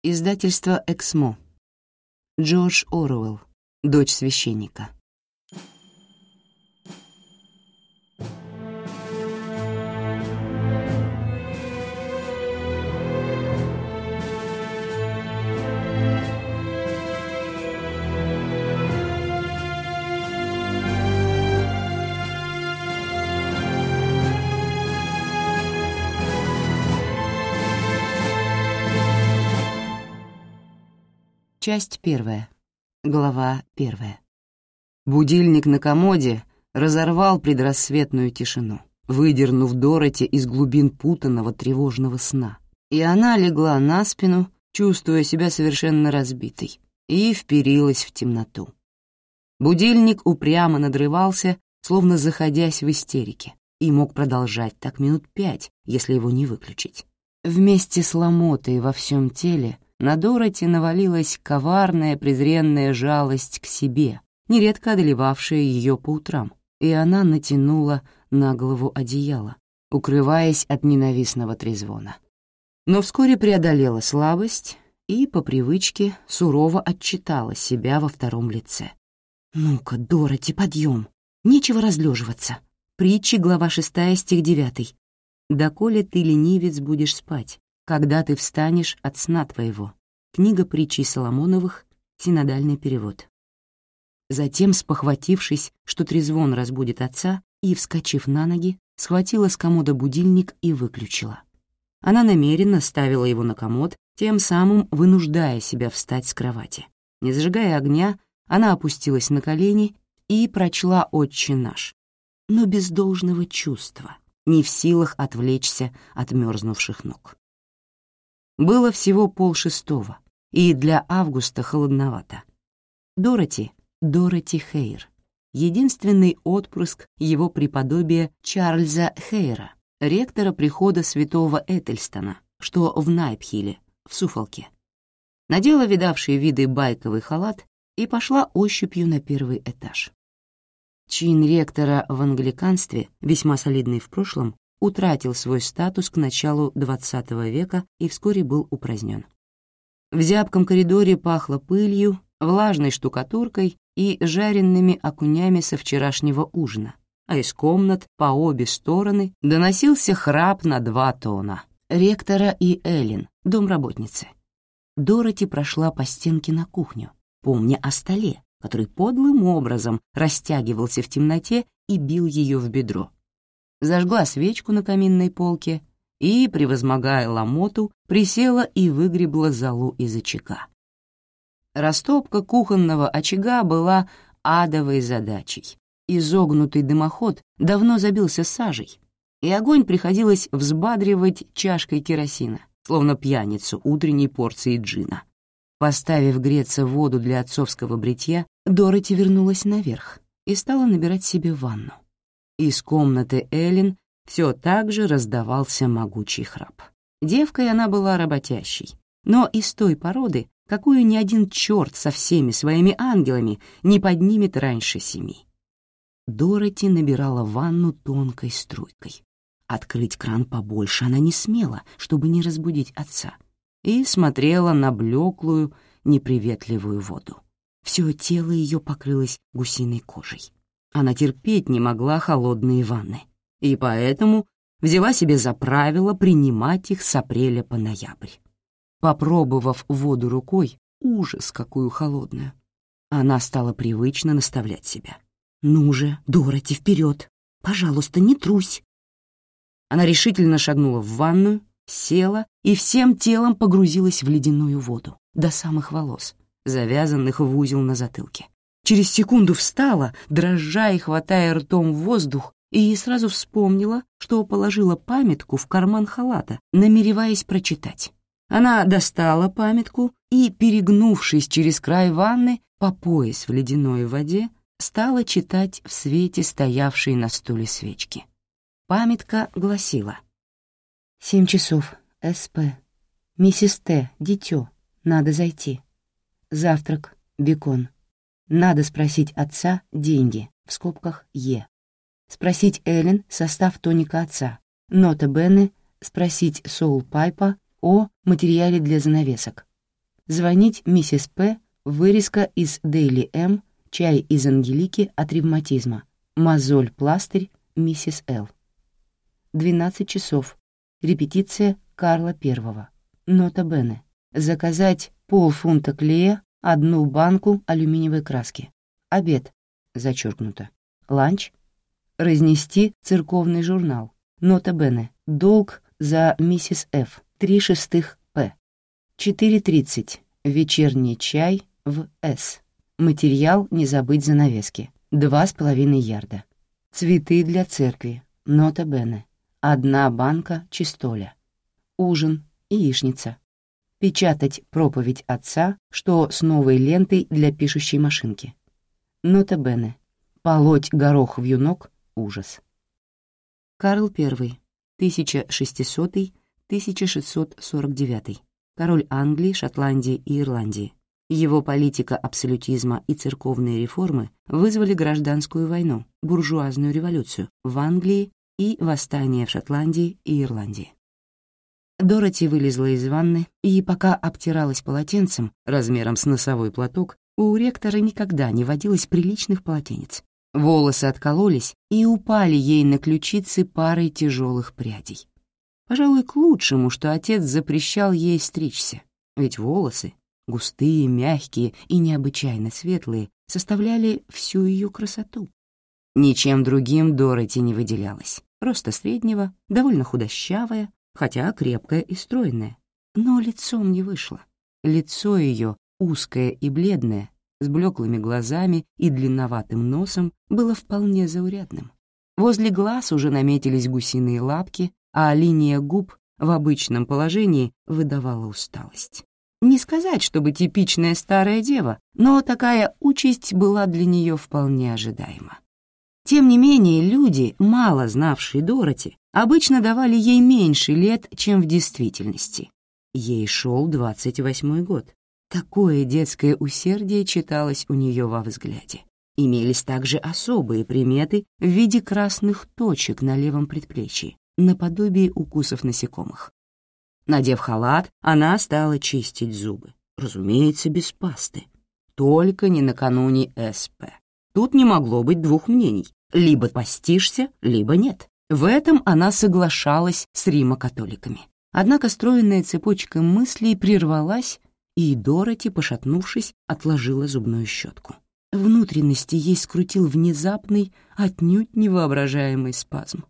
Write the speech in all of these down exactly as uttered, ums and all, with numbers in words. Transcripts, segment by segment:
Издательство «Эксмо». Джордж Оруэлл. Дочь священника. Часть первая. Глава первая. Будильник на комоде разорвал предрассветную тишину, выдернув Дороти из глубин путанного тревожного сна. И она легла на спину, чувствуя себя совершенно разбитой, и вперилась в темноту. Будильник упрямо надрывался, словно заходясь в истерике, и мог продолжать так минут пять, если его не выключить. Вместе с ломотой во всем теле на Дороти навалилась коварная презренная жалость к себе, нередко одолевавшая ее по утрам, и она натянула на голову одеяло, укрываясь от ненавистного трезвона. Но вскоре преодолела слабость и, по привычке, сурово отчитала себя во втором лице. «Ну-ка, Дороти, подъем! Нечего разлеживаться!» Притчи, глава шестая, стих девятый. «Доколе ты, ленивец, будешь спать, когда ты встанешь от сна твоего». Книга притчей Соломоновых, синодальный перевод. Затем, спохватившись, что трезвон разбудит отца, и, вскочив на ноги, схватила с комода будильник и выключила. Она намеренно ставила его на комод, тем самым вынуждая себя встать с кровати. Не зажигая огня, она опустилась на колени и прочла «Отче наш», но без должного чувства, не в силах отвлечься от мерзнувших ног. Было всего полшестого, и для августа холодновато. Дороти, Дороти Хейр, единственный отпрыск его преподобия Чарльза Хейра, ректора прихода святого Этельстона, что в Найпхилле, в Суффолке. Надела видавший виды байковый халат и пошла ощупью на первый этаж. Чин ректора в англиканстве, весьма солидный в прошлом, утратил свой статус к началу двадцатого века и вскоре был упразднен. В зябком коридоре пахло пылью, влажной штукатуркой и жареными окунями со вчерашнего ужина, а из комнат по обе стороны доносился храп на два тона ректора и Эллен, домработницы. Дороти прошла по стенке на кухню, помня о столе, который подлым образом растягивался в темноте и бил ее в бедро. Зажгла свечку на каминной полке и, превозмогая ломоту, присела и выгребла золу из очага. Растопка кухонного очага была адовой задачей. Изогнутый дымоход давно забился сажей, и огонь приходилось взбадривать чашкой керосина, словно пьяницу утренней порции джина. Поставив греться воду для отцовского бритья, Дороти вернулась наверх и стала набирать себе ванну. Из комнаты Эллен все так же раздавался могучий храп. Девкой она была работящей, но из той породы, какую ни один черт со всеми своими ангелами не поднимет раньше семи. Дороти набирала ванну тонкой струйкой. Открыть кран побольше она не смела, чтобы не разбудить отца, и смотрела на блеклую, неприветливую воду. Все тело ее покрылось гусиной кожей. Она терпеть не могла холодные ванны, и поэтому взяла себе за правило принимать их с апреля по ноябрь. Попробовав воду рукой, ужас, какую холодную, она стала привычно наставлять себя. «Ну же, Дороти, вперед! Пожалуйста, не трусь!» Она решительно шагнула в ванную, села и всем телом погрузилась в ледяную воду, до самых волос, завязанных в узел на затылке. Через секунду встала, дрожа и хватая ртом воздух, и сразу вспомнила, что положила памятку в карман халата, намереваясь прочитать. Она достала памятку и, перегнувшись через край ванны, по пояс в ледяной воде, стала читать в свете стоявшей на стуле свечки. Памятка гласила: «Семь часов, СП. Миссис Т, дитё, надо зайти. Завтрак, бекон. Надо спросить отца деньги, в скобках Е. Спросить Эллен состав тоника отца. Нота Бенне, спросить Соул Пайпа о материале для занавесок. Звонить миссис П. Вырезка из Daily M. Чай из Ангелики от ревматизма. Мозоль-пластырь миссис Л. двенадцать часов. Репетиция Карла Первого. Нота бене. Заказать полфунта клея, одну банку алюминиевой краски. Обед. Зачеркнуто. Ланч. Разнести церковный журнал. Нота бене. Долг за миссис Ф. Три шестых П. четыре тридцать. Вечерний чай в С. Материал не забыть занавески. Два с половиной ярда. Цветы для церкви. Нота бене. Одна банка чистоля. Ужин. Яичница. Печатать проповедь отца, что с новой лентой для пишущей машинки. Нота бене. Полоть горох вьюнок. Ужас. Карл Первый. тысяча шестисотый — тысяча шестьсот сорок девятый. Король Англии, Шотландии и Ирландии. Его политика абсолютизма и церковные реформы вызвали гражданскую войну, буржуазную революцию в Англии и восстание в Шотландии и Ирландии. Дороти вылезла из ванны, и пока обтиралась полотенцем размером с носовой платок, у ректора никогда не водилось приличных полотенец. Волосы откололись и упали ей на ключицы парой тяжелых прядей. Пожалуй, к лучшему, что отец запрещал ей стричься, ведь волосы, густые, мягкие и необычайно светлые, составляли всю ее красоту. Ничем другим Дороти не выделялась. Роста среднего, довольно худощавая, хотя крепкая и стройная. Но лицом не вышло. Лицо ее, узкое и бледное, с блеклыми глазами и длинноватым носом, было вполне заурядным. Возле глаз уже наметились гусиные лапки, а линия губ в обычном положении выдавала усталость. Не сказать, чтобы типичная старая дева, но такая участь была для нее вполне ожидаема. Тем не менее, люди, мало знавшие Дороти, обычно давали ей меньше лет, чем в действительности. Ей шел двадцать восьмой год. Такое детское усердие читалось у нее во взгляде. Имелись также особые приметы в виде красных точек на левом предплечье, наподобие укусов насекомых. Надев халат, она стала чистить зубы. Разумеется, без пасты. Только не накануне СП. Тут не могло быть двух мнений. Либо постишься, либо нет. В этом она соглашалась с римо-католиками. Однако стройная цепочка мыслей прервалась, и Дороти, пошатнувшись, отложила зубную щетку. Внутренности ей скрутил внезапный, отнюдь невоображаемый спазм.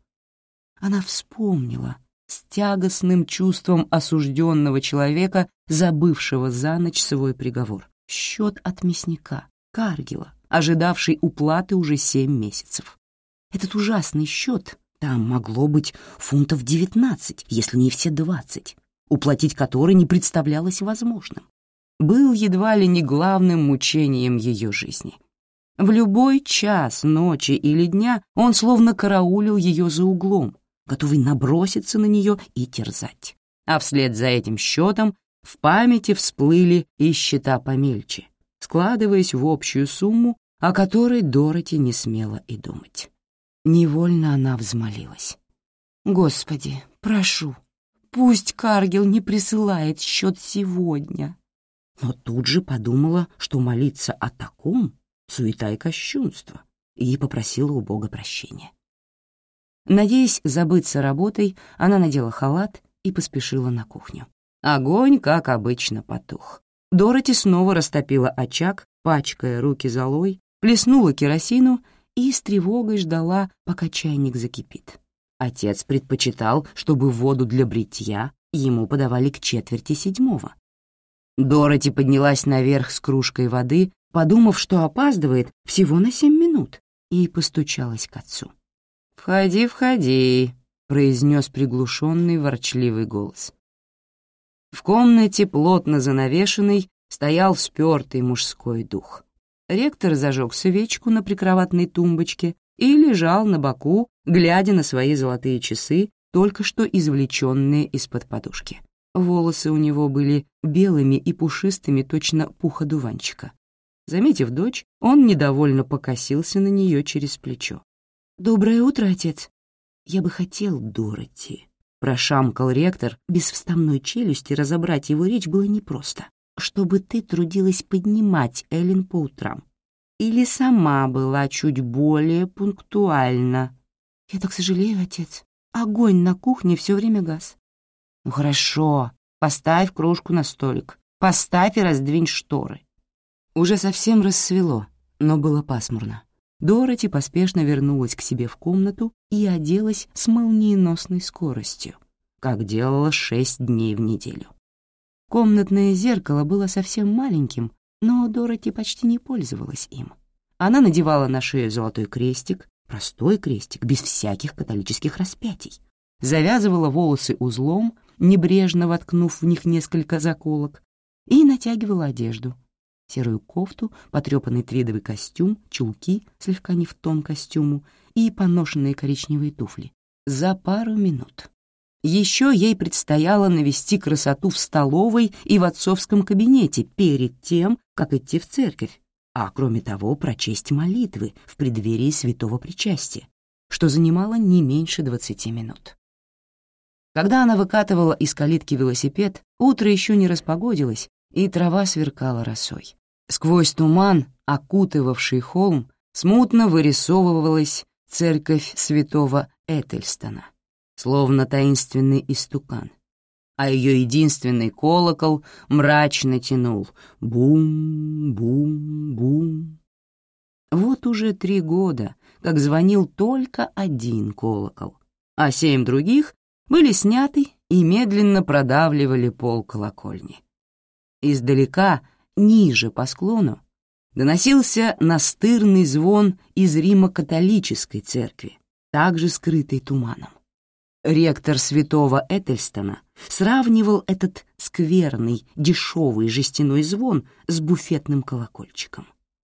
Она вспомнила с тягостным чувством осужденного человека, забывшего за ночь свой приговор, счет от мясника, Каргила, ожидавший уплаты уже семь месяцев. Этот ужасный счет, там могло быть фунтов девятнадцать, если не все двадцать, уплатить который не представлялось возможным, был едва ли не главным мучением ее жизни. В любой час ночи или дня он словно караулил ее за углом, готовый наброситься на нее и терзать. А вслед за этим счетом в памяти всплыли и счета помельче, складываясь в общую сумму, о которой Дороти не смела и думать. Невольно она взмолилась. «Господи, прошу, пусть Каргил не присылает счет сегодня». Но тут же подумала, что молиться о таком — суета и кощунство, и попросила у Бога прощения. Надеясь забыться работой, она надела халат и поспешила на кухню. Огонь, как обычно, потух. Дороти снова растопила очаг, пачкая руки золой, плеснула керосину и с тревогой ждала, пока чайник закипит. Отец предпочитал, чтобы воду для бритья ему подавали к четверти седьмого. Дороти поднялась наверх с кружкой воды, подумав, что опаздывает всего на семь минут, и постучалась к отцу. «Входи, входи», — произнес приглушенный ворчливый голос. В комнате, плотно занавешенной, стоял спёртый мужской дух. Ректор зажег свечку на прикроватной тумбочке и лежал на боку, глядя на свои золотые часы, только что извлеченные из-под подушки. Волосы у него были белыми и пушистыми, точно пух одуванчика. Заметив дочь, он недовольно покосился на нее через плечо. «Доброе утро, отец. Я бы хотел, Дороти», — прошамкал ректор. Без вставной челюсти разобрать его речь было непросто. чтобы ты трудилась поднимать Эллен по утрам. Или сама была чуть более пунктуальна. Я так сожалею, отец. Огонь на кухне все время гас. Ну хорошо, поставь кружку на столик. Поставь и раздвинь шторы. Уже совсем рассвело, но было пасмурно. Дороти поспешно вернулась к себе в комнату и оделась с молниеносной скоростью, как делала шесть дней в неделю. Комнатное зеркало было совсем маленьким, но Дороти почти не пользовалась им. Она надевала на шею золотой крестик, простой крестик, без всяких католических распятий, завязывала волосы узлом, небрежно воткнув в них несколько заколок, и натягивала одежду. Серую кофту, потрепанный твидовый костюм, чулки, слегка не в тон костюму, и поношенные коричневые туфли. За пару минут. Еще ей предстояло навести красоту в столовой и в отцовском кабинете перед тем, как идти в церковь, а кроме того прочесть молитвы в преддверии святого причастия, что занимало не меньше двадцати минут. Когда она выкатывала из калитки велосипед, утро еще не распогодилось, и трава сверкала росой. Сквозь туман, окутывавший холм, смутно вырисовывалась церковь святого Этельстона, словно таинственный истукан, а ее единственный колокол мрачно тянул бум-бум-бум. Вот уже три года, как звонил только один колокол, а семь других были сняты и медленно продавливали пол колокольни. Издалека, ниже по склону, доносился настырный звон из Римо-католической церкви, также скрытой туманом. Ректор святого Этельстона сравнивал этот скверный, дешевый жестяной звон с буфетным колокольчиком.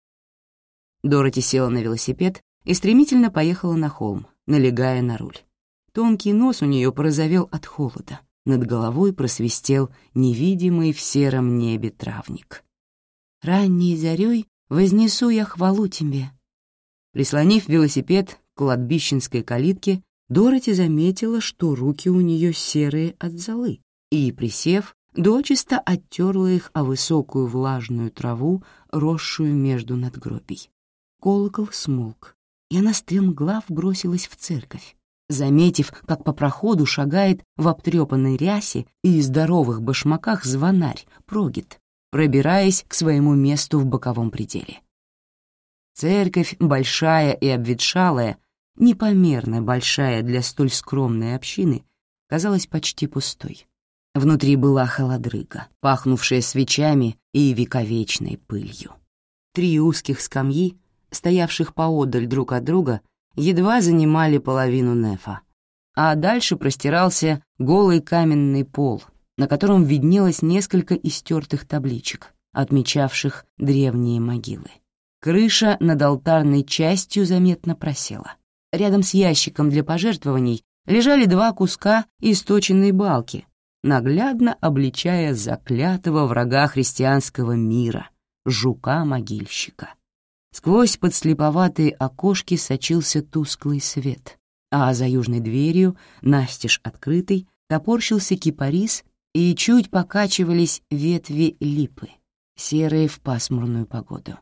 Дороти села на велосипед и стремительно поехала на холм, налегая на руль. Тонкий нос у нее порозовел от холода. Над головой просвистел невидимый в сером небе травник. «Ранней зарей вознесу я хвалу тебе». Прислонив велосипед к кладбищенской калитке, Дороти заметила, что руки у нее серые от золы, и, присев, дочисто оттерла их о высокую влажную траву, росшую между надгробий. Колокол смолк, и она стремглав бросилась в церковь, заметив, как по проходу шагает в обтрепанной рясе и здоровых башмаках звонарь, прогит, пробираясь к своему месту в боковом пределе. Церковь, большая и обветшалая, непомерно большая для столь скромной общины, казалась почти пустой. Внутри была холодрыга, пахнувшая свечами и вековечной пылью. Три узких скамьи, стоявших поодаль друг от друга, едва занимали половину нефа, а дальше простирался голый каменный пол, на котором виднелось несколько истертых табличек, отмечавших древние могилы. Крыша над алтарной частью заметно просела. Рядом с ящиком для пожертвований лежали два куска источенной балки, наглядно обличая заклятого врага христианского мира, жука-могильщика. Сквозь подслеповатые окошки сочился тусклый свет, а за южной дверью, настежь открытой, топорщился кипарис и чуть покачивались ветви липы, серые в пасмурную погоду.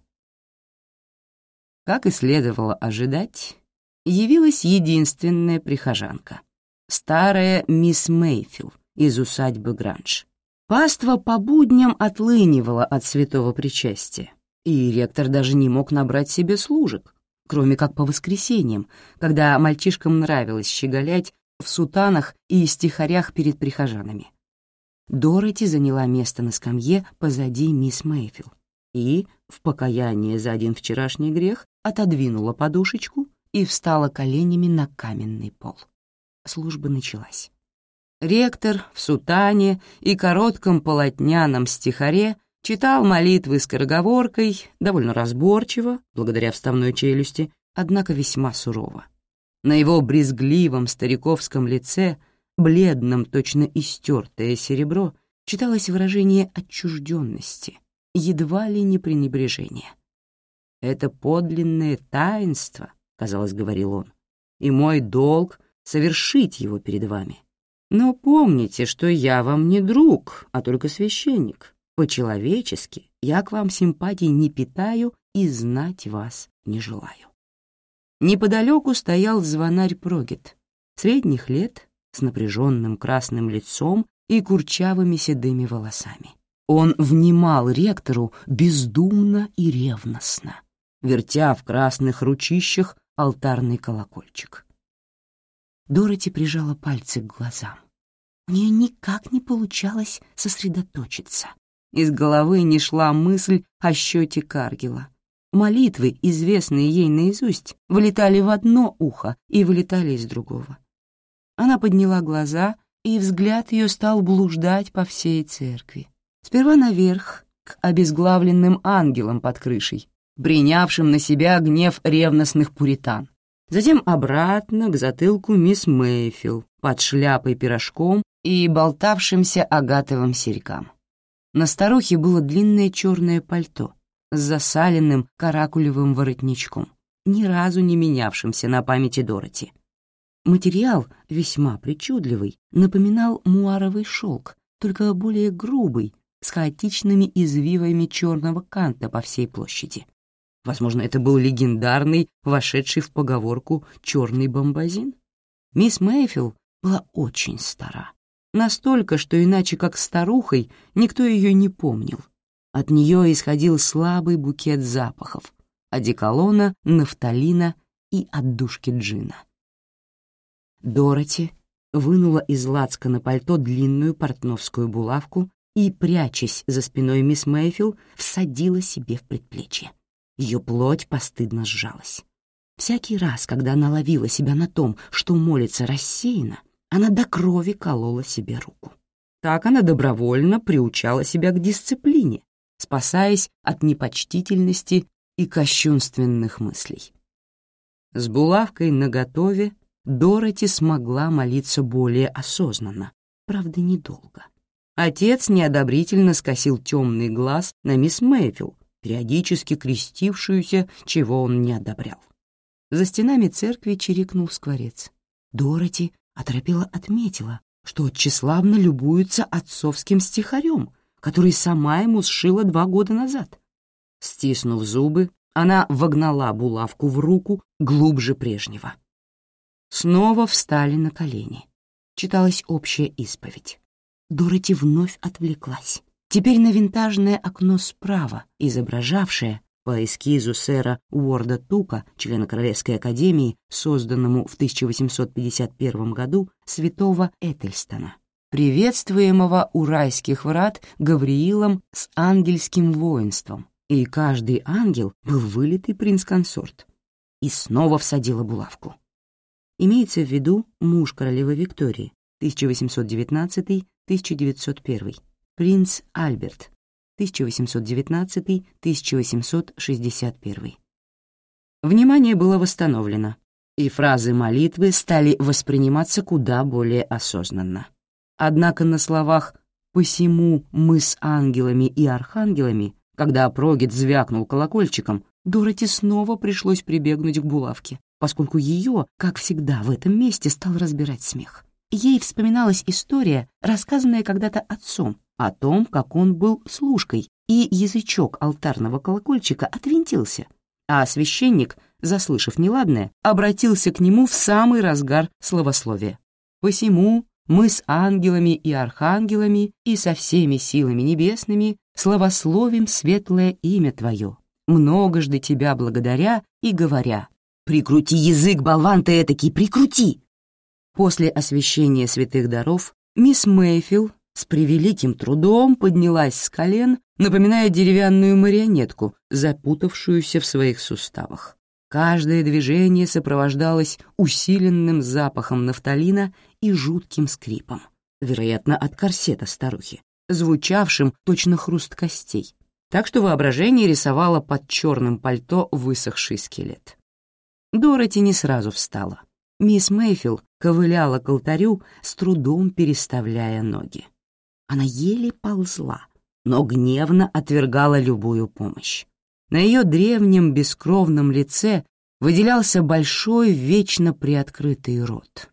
Как и следовало ожидать, явилась единственная прихожанка — старая мисс Мейфилл из усадьбы Гранж. Паства по будням отлынивала от святого причастия, и ректор даже не мог набрать себе служек, кроме как по воскресеньям, когда мальчишкам нравилось щеголять в сутанах и стихарях перед прихожанами. Дороти заняла место на скамье позади мисс Мейфилл и, в покаяние за один вчерашний грех, отодвинула подушечку и встала коленями на каменный пол. Служба началась. Ректор в сутане и коротком полотняном стихаре читал молитвы скороговоркой, довольно разборчиво, благодаря вставной челюсти, однако весьма сурово. На его брезгливом стариковском лице, бледном, точно истертое серебро, читалось выражение отчужденности, едва ли не пренебрежения. «Это подлинное таинство», — казалось, говорил он, «и мой долг — совершить его перед вами. Но помните, что я вам не друг, а только священник, По-человечески я к вам симпатий не питаю и знать вас не желаю». Неподалеку стоял звонарь Прогет, средних лет, с напряженным красным лицом и курчавыми седыми волосами. Он внимал ректору бездумно и ревностно, вертя в красных ручищах алтарный колокольчик. Дороти прижала пальцы к глазам. У нее никак не получалось сосредоточиться. Из головы не шла мысль о счете Каргила. Молитвы, известные ей наизусть, вылетали в одно ухо и вылетали из другого. Она подняла глаза, и взгляд ее стал блуждать по всей церкви. Сперва наверх, к обезглавленным ангелам под крышей, принявшим на себя гнев ревностных пуритан. Затем обратно к затылку мисс Мэйфилл под шляпой-пирожком и болтавшимся агатовым серьгам. На старухе было длинное черное пальто с засаленным каракулевым воротничком, ни разу не менявшимся на памяти Дороти. Материал, весьма причудливый, напоминал муаровый шелк, только более грубый, с хаотичными извивами черного канта по всей площади. Возможно, это был легендарный, вошедший в поговорку черный бомбазин. Мисс Мэйфилл была очень стара. Настолько, что иначе как старухой никто ее не помнил. От нее исходил слабый букет запахов — одеколона, нафталина и отдушки джина. Дороти вынула из лацкана пальто длинную портновскую булавку и, прячась за спиной мисс Мэйфилл, всадила себе в предплечье. Ее плоть постыдно сжалась. Всякий раз, когда она ловила себя на том, что молится рассеянно, она до крови колола себе руку. Так она добровольно приучала себя к дисциплине, спасаясь от непочтительности и кощунственных мыслей. С булавкой наготове Дороти смогла молиться более осознанно, правда, недолго. Отец неодобрительно скосил темный глаз на мисс Мэйфилл, периодически крестившуюся, чего он не одобрял. За стенами церкви чирикнул скворец. Дороти оторопела отметила, что тщеславно любуется отцовским стихарем, который сама ему сшила два года назад. Стиснув зубы, она вогнала булавку в руку глубже прежнего. Снова встали на колени. Читалась общая исповедь. Дороти вновь отвлеклась. Теперь на винтажное окно справа, изображавшее, по эскизу сэра Уорда Тука, члена Королевской академии, созданному в тысяча восемьсот пятьдесят первом году, святого Этельстона, приветствуемого у райских врат Гавриилом с ангельским воинством, и каждый ангел был вылитый принц-консорт. И снова всадила булавку. Имеется в виду муж королевы Виктории, тысяча восемьсот девятнадцатый — тысяча девятьсот первый, принц Альберт, тысяча восемьсот девятнадцатый — тысяча восемьсот шестьдесят первый. Внимание было восстановлено, и фразы молитвы стали восприниматься куда более осознанно. Однако на словах «посему мы с ангелами и архангелами», когда Прогет звякнул колокольчиком, Дороти снова пришлось прибегнуть к булавке, поскольку ее, как всегда, в этом месте стал разбирать смех. Ей вспоминалась история, рассказанная когда-то отцом, о том, как он был служкой, и язычок алтарного колокольчика отвинтился, а священник, заслышав неладное, обратился к нему в самый разгар славословия. «Посему мы с ангелами и архангелами и со всеми силами небесными славословим светлое имя Твое, многожды Тебя благодаря и говоря: прикрути язык, болван ты этакий, прикрути!» После освящения святых даров мисс Мэйфилл с превеликим трудом поднялась с колен, напоминая деревянную марионетку, запутавшуюся в своих суставах. Каждое движение сопровождалось усиленным запахом нафталина и жутким скрипом, вероятно, от корсета старухи, звучавшим точно хруст костей, так что воображение рисовало под черным пальто высохший скелет. Дороти не сразу встала. Мисс Мэйфилл ковыляла к алтарю, с трудом переставляя ноги. Она еле ползла, но гневно отвергала любую помощь. На ее древнем бескровном лице выделялся большой, вечно приоткрытый рот.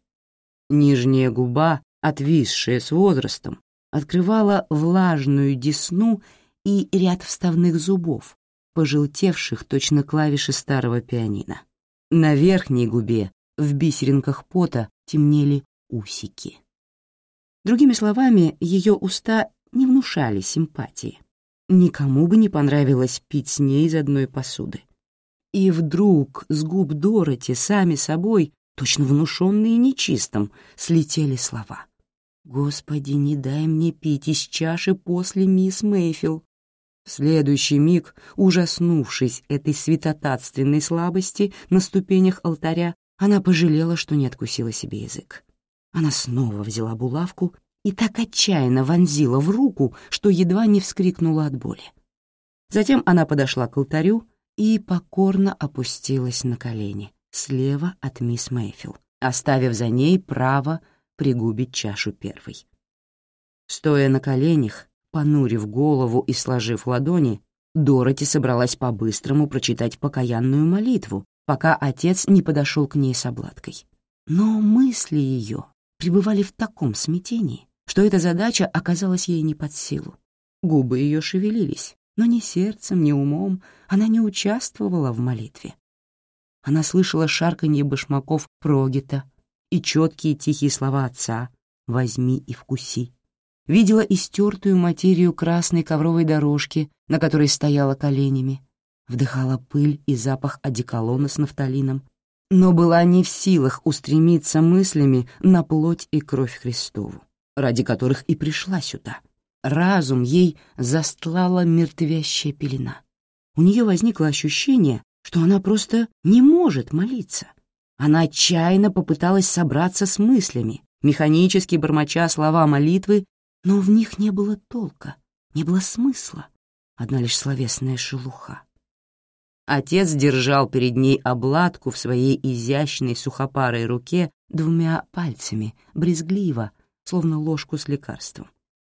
Нижняя губа, отвисшая с возрастом, открывала влажную десну и ряд вставных зубов, пожелтевших точно клавиши старого пианино. На верхней губе, в бисеринках пота, темнели усики. Другими словами, ее уста не внушали симпатии. Никому бы не понравилось пить с ней из одной посуды. И вдруг с губ Дороти сами собой, точно внушенные нечистым, слетели слова. «Господи, не дай мне пить из чаши после мисс Мэйфилл». В следующий миг, ужаснувшись этой святотатственной слабости на ступенях алтаря, она пожалела, что не откусила себе язык. Она снова взяла булавку и так отчаянно вонзила в руку, что едва не вскрикнула от боли. Затем она подошла к алтарю и покорно опустилась на колени, слева от мисс Мэйфилл, оставив за ней право пригубить чашу первой. Стоя на коленях, понурив голову и сложив ладони, Дороти собралась по-быстрому прочитать покаянную молитву, пока отец не подошел к ней с обладкой. Но мысли ее пребывали в таком смятении, что эта задача оказалась ей не под силу. Губы ее шевелились, но ни сердцем, ни умом она не участвовала в молитве. Она слышала шарканье башмаков Прогита и четкие тихие слова отца «возьми и вкуси». Видела истертую материю красной ковровой дорожки, на которой стояла коленями, вдыхала пыль и запах одеколона с нафталином, но была не в силах устремиться мыслями на плоть и кровь Христову, ради которых и пришла сюда. Разум ей застлала мертвящая пелена. У нее возникло ощущение, что она просто не может молиться. Она отчаянно попыталась собраться с мыслями, механически бормоча слова молитвы, но в них не было толка, не было смысла, одна лишь словесная шелуха. Отец держал перед ней обладку в своей изящной сухопарой руке двумя пальцами, брезгливо, словно ложку с лекарством.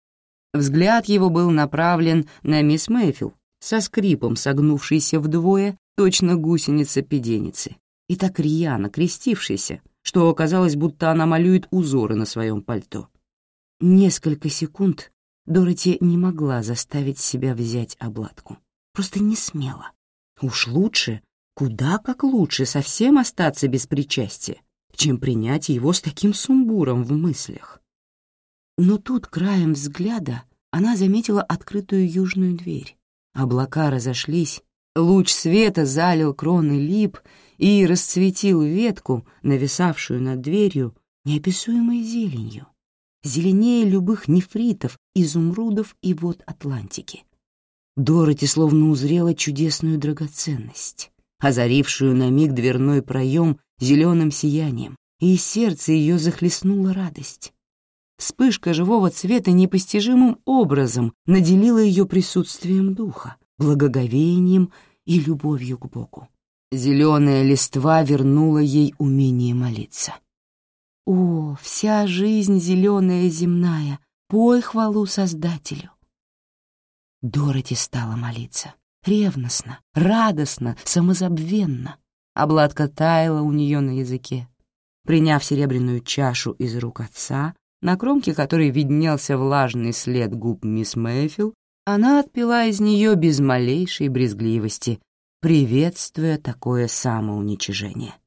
Взгляд его был направлен на мисс Мэйфилл, со скрипом согнувшейся вдвое, точно гусеница-педеницы, и так рьяно крестившейся, что оказалось, будто она малюет узоры на своем пальто. Несколько секунд Дороти не могла заставить себя взять обладку. Просто не смела. Уж лучше, куда как лучше совсем остаться без причастия, чем принять его с таким сумбуром в мыслях. Но тут краем взгляда она заметила открытую южную дверь. Облака разошлись, луч света залил кроны лип и расцветил ветку, нависавшую над дверью, неописуемой зеленью, зеленее любых нефритов, изумрудов и вод Атлантики. Дороти словно узрела чудесную драгоценность, озарившую на миг дверной проем зеленым сиянием, и сердце ее захлестнула радость. Вспышка живого цвета непостижимым образом наделила ее присутствием духа, благоговением и любовью к Богу. Зеленая листва вернула ей умение молиться. «О, вся жизнь зеленая земная, пой хвалу Создателю!» Дороти стала молиться. Ревностно, радостно, самозабвенно. Обладка таяла у нее на языке. Приняв серебряную чашу из рук отца, на кромке которой виднелся влажный след губ мисс Мэйфилл, она отпила из нее без малейшей брезгливости, приветствуя такое самоуничижение.